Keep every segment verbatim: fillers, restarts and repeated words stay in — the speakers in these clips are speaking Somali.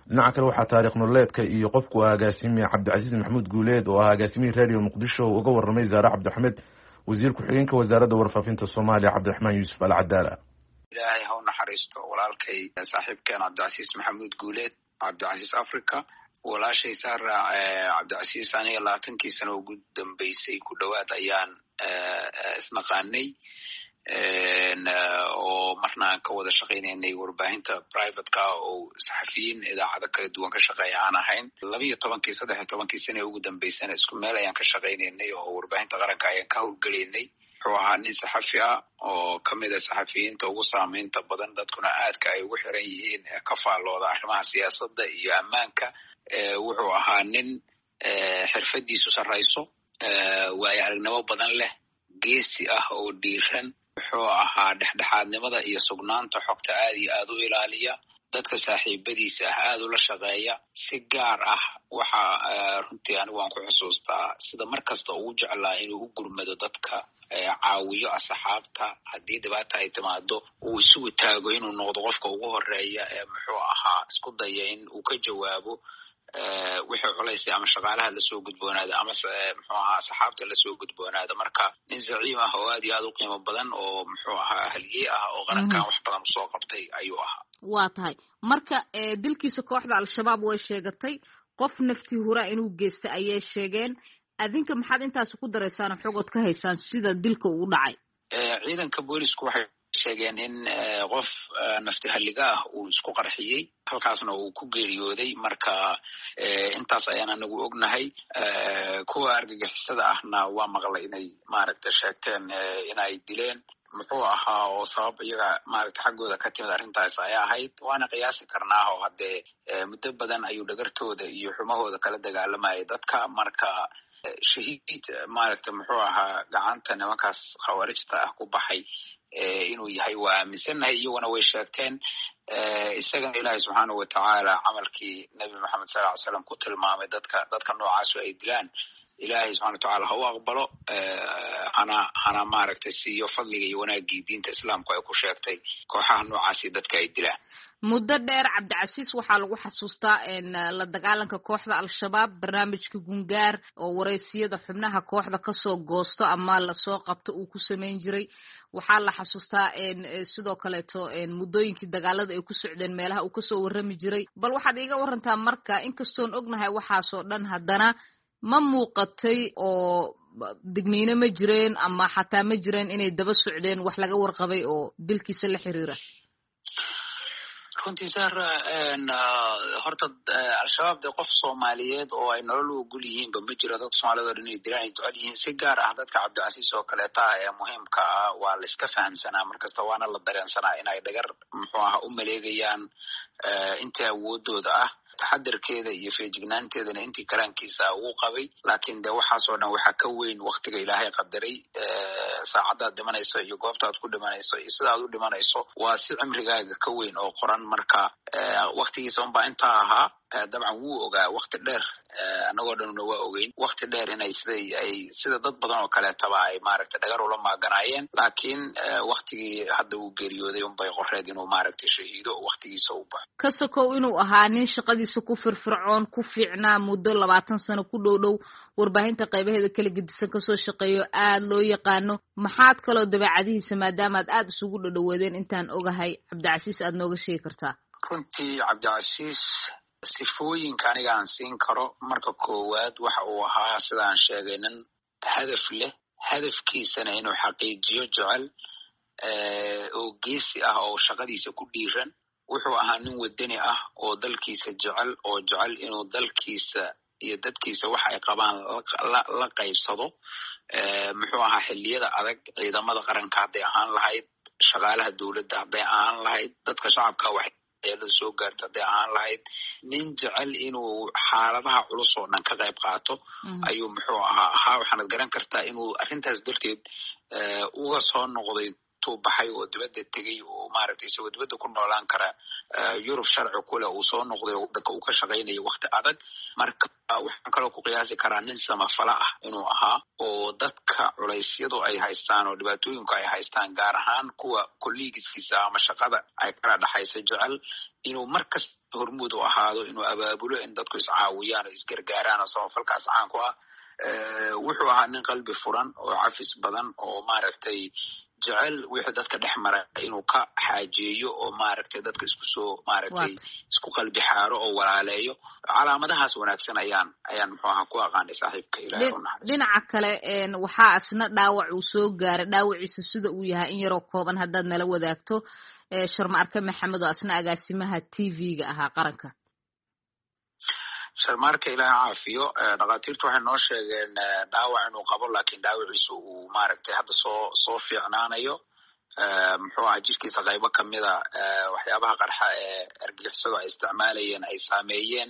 dhinaca kale waxaa taariikh nololeedka iyo qofku agaasimiye cabdicasiis maxamuud guuleed oo ah agaasimiye radio muqdisho uga warramay zaare cabdixamed wasiir ku-xigeenka wasaaradda warfaafinta soomaaliya cabdiraxmaan yuusuf alcadaala. ilaahay ha u naxariisto walaalkay saaxiibkeen cabdicasiis maxamuud guuleed cabdicasiis africa. walaashay saara cabdicasiis aniga labaatankii sano ugu dambeysay ku dhowaad ayaan isnaqaanay oo marna aan ka wada shaqaynaynay warbaahinta privateka oo saxafiyiin idaacado kala duwan ka shaqeeya aan ahayn. laba iyo tobankii saddex iyo tobankii sane ugu dambeysana isku meel ayaan ka shaqaynaynay oo warbaahinta qaranka ayaan ka howlgelaynay. wuxuu ahaa nin saxafi ah oo kamid a saxafiyiinta ugu saameynta badan dadkuna aadka ay ugu xiran yihiin ka faallooda arrimaha siyaasadda iyo ammaanka. wuxuu ahaa nin xirfadiisu sarrayso, waayo aragnimo badan leh, geesi ah oo dhiiran. wuxuu ahaa dhexdhexaadnimada iyo sugnaanta xogta aad iyo aad u ilaaliya, dadka saaxiibadiisa ah aad ula shaqeeya. si gaar ah waxa runtii anigu waan ku xusuustaa sida mar kasta ugu jeclaa inuu u gurmado dadka, caawiyo asxaabta haddii dhibaata ay timaado uu isugu taago inuu noqdo qofka ugu horeeya ee muxuu ahaa isku daya in uu ka jawaabo wixii culaysay ama shaqaalaha lasoo gudboonaada ama muxuu ahaa asxaabta lasoo gudboonaada. marka nin zaciim ah oo aad iyo aad u qiimo badan oo muxuu ahaa ahliye ah oo qarankan wax badan usoo qabtay ayuu ahaa. waa tahay marka dilkiisa kooxda al-shabaab way sheegatay, qof naftii hura inuu geystay ayay sheegeen. adinka maxaad intaas ku daraysaan xogood ka haysaan sida dilka uu dhacay? ciidanka boolisku waxay sheegeen in qof nafti halliga ah uu isku qarxiyey, halkaasna uu ku geeriyooday. marka intaas ayaan anagu ognahay. kuwa argagixisada ahna waa maqlay inay maaragta sheegteen inay dileen. muxuu ahaa oo sabab iyaga maaragta xaggooda ka timid arrintaas ayaa ahayd. waana qiyaasi karnaa oo haddee muddo badan ayuu dhagartooda iyo xumahooda kala dagaalamayay dadka. marka shahiid maaragta muxuu ahaa gacanta nimankaas khawaarijta ah ku baxay inuu yahay waa aaminsannahay. iyaguna way sheegteen. isagana ilaahay subxaanahu watacaala camalkii nebi maxamed sal ly slam ku tilmaamay dadka dadka noocaasu ay dilaan ilaahay subxana watacaala ha u aqbalo, hana hana maaragtay siiyo fadliga iyo wanaagii diinta islaamku ay ku sheegtay kooxaha noocaasi dadka ay dilaan. muddo dheer cabdicasiis waxaa lagu xasuustaa la dagaalanka kooxda al-shabaab, barnaamijka gungaar oo wareysiyada xubnaha kooxda kasoo goosto ama lasoo qabto uu ku samayn jiray. waxaa la xasuustaa sidoo kaleeto muddooyinkii dagaalada ay ku socdeen meelaha uu kasoo warrami jiray. bal waxaad iiga warantaa marka inkastoon ognahay waxaasoo dhan haddana ma muuqatay oo digniino ma jireen ama xataa ma jireen inay daba socdeen wax laga warqabay oo dilkiisa la xiriira? runtii saara horta al-shabaab dee qof soomaaliyeed oo ay nolol u ogol yihiinba ma jiro. dadka soomaaliyed oo dhan inay dilaan ay jecel yihiin. si gaar ah dadka cabdicasiis oo kaleeta ah ee muhiimka ah waa la iska fahamsanaa markasta, waana la dareensanaa inay dhagar muxuu aha u maleegayaan intii awoodooda ah. taxadirkeeda iyo feejignaanteedana intii karaankiisa uu qabay. laakiin de waxaasoo dhan waxaa ka weyn waktiga ilaahay qadaray. saacadaad dhimanayso iyo goobtaad ku dhimanayso iyo sidaad u dhimanayso waa si cimrigaaga ka weyn oo qoran. marka waktigiisa unbaa intaa ahaa. dabcan wuu ogaa wakti dheer, anagoo dhanuna waa ogeyn wakti dheer inay siday ay sida dad badan oo kaleetaba ay maaragtay dhagar ula maaganaayeen. laakiin waktigii hadda uu geeriyooday unbay qoreed inuu maaragtay shahiido waktigiisa u baxo. ka sokow inuu ahaa nin shaqadiisa ku firfircoon, ku fiicnaa, muddo labaatan sano ku dhow dhow warbaahinta qaybaheeda kala gedisan kasoo shaqeeyo, aad loo yaqaano. maxaad kaloo dabeecadihiisa maadaamaad aad isugu dhadhaweedeen intaan ogahay cabdicasiis aad nooga sheegi kartaa? runtii cabdicasiis sifooyinka aniga aan siin karo, marka koowaad waxa uu ahaa sidaan sheegay nin hadaf leh, hadafkiisana inuu xaqiijiyo jecel, oo geesi ah oo shaqadiisa ku dhiiran. wuxuu ahaa nin wadani ah oo dalkiisa jecel, oo jecel inuu dalkiisa iyo dadkiisa waxa ay qabaan la qaybsado. muxuu ahaa xilliyada adag ciidamada qaranka hadday ahaan lahayd, shaqaalaha dowladda hadday ahaan lahayd, dadka shacabka wax eelada soo gaarta hadday ahaan lahayd. nin jecel inuu xaaladaha culus oo dhan ka qayb qaato ayuu muxuu ahaa ahaa waxaanad garan kartaa inuu arrintaas darteed uga soo noqday intuu baxay oo dibadda tegey oo maaragtay isagoo dibadda ku noolaan kara yurub sharci kule uu soo noqday oo wadanka uu ka shaqaynayo wakti adag. marka waxaan kaloo ku qiyaasi karaa nin samafala ah inuu ahaa oo dadka culeysyadu ay haystaan oo dhibaatooyinku ay haystaan gaar ahaan kuwa kolligiskiisa ama shaqada ay kala dhaxaysa jecel inuu markasta hormuud u ahaado, inuu abaabulo in dadku iscaawiyaan oo isgargaaraan oo samafalkaas caan ku ah. wuxuu ahaa nin qalbi furan oo cafis badan oo maaragtay jecel wixii dadka dhex mara inuu ka xaajeeyo oo maaragtay dadka isku soo maaragtay isku qalbi xaaro oo walaaleeyo. calaamadahaas wanaagsan ayaan ayaan muxuu ahaa ku aqaanay saaxiibka Ilaahay u naxariisto. dhinaca kale waxaa asna dhaawac uu soo gaaray, dhaawaciisa sida uu yahay in yaroo kooban haddaad nala wadaagto. Sharma Arke Maxamed oo asna agaasimaha T V-ga ahaa qaranka. sharmaarka Ilaahay caafiyo. dhakhaatiirtu waxay noo sheegeen dhaawac inuu qabo, laakiin dhaawaciisu uu maaragtay hadda soo soo fiicnaanayo. muxuu ahaa jirkiisa qaybo kamida waxyaabaha qarxa ee argagixisadu ay isticmaalayeen ay saameeyeen.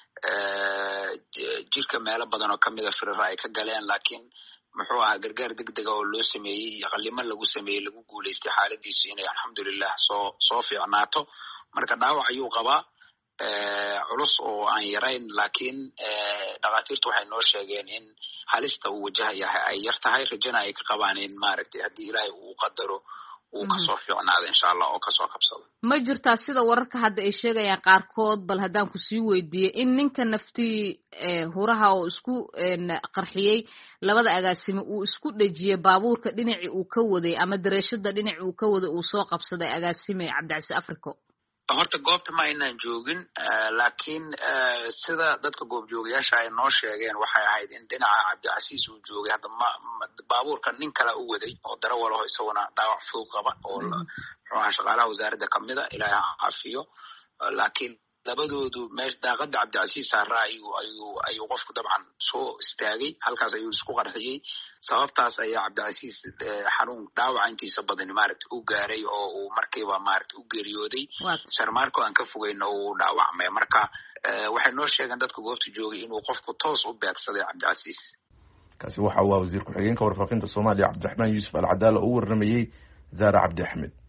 jirka meelo badan oo kamida firira ay ka galeen, laakiin muxuu ahaa gargaar degdega oo loo sameeyey iyo qalimo lagu sameeyey lagu guulaystay xaaladiisu inay alxamdulilah soo soo fiicnaato. marka dhaawac ayuu qabaa culus oo aan yarayn, laakiin dhakhaatiirtu waxay noo sheegeen in halista uu wajahayahay ay yar tahay, rajana ay ka qabaan in maaragtay haddii ilaahay uu qadaro uu kasoo fiicnaado insha allah oo kasoo kabsado. ma jirtaa sida wararka hadda ay sheegayaan qaarkood, bal haddaan kusii weydiiyey in ninka naftii huraha oo isku qarxiyey labada agaasime uu isku dhejiyey baabuurka dhinacii uu ka waday ama dareeshada dhinacii uu ka waday uu soo qabsaday agaasime Cabdicasiis Africo? horta goobta ma aynaan joogin, laakiin sida dadka goobjoogayaasha ay noo sheegeen waxay ahayd in dhinaca Cabdicasiis uu joogay. hadda ma baabuurka nin kale u waday oo darawalaho isaguna dhaawac fudud qaba oo muxuu ahaa shaqaalaha wasaaradda kamida, Ilaahay ha caafiyo. laakiin labadoodu meesha daaqada Cabdicasiis saaraa ayuu ayuu ayuu qofku dabcan soo istaagay, halkaas ayuu isku qarxiyey. sababtaas ayaa Cabdicasiis xanuun dhaawaca intiisa badan maaragtay u gaaray oo uu markiiba maaragtay u geeriyooday. sharmaarko aan ka fogeyno uu dhaawacmay. marka waxay noo sheegeen dadka goobta joogay inuu qofku toos u beegsaday Cabdicasiis. kaasi waxa uu wasiir ku-xigeenka warfaafinta Soomaaliya Cabdiraxmaan Yuusuf Al Cadaala oo u warramayay Zaara Cabdi Axmed.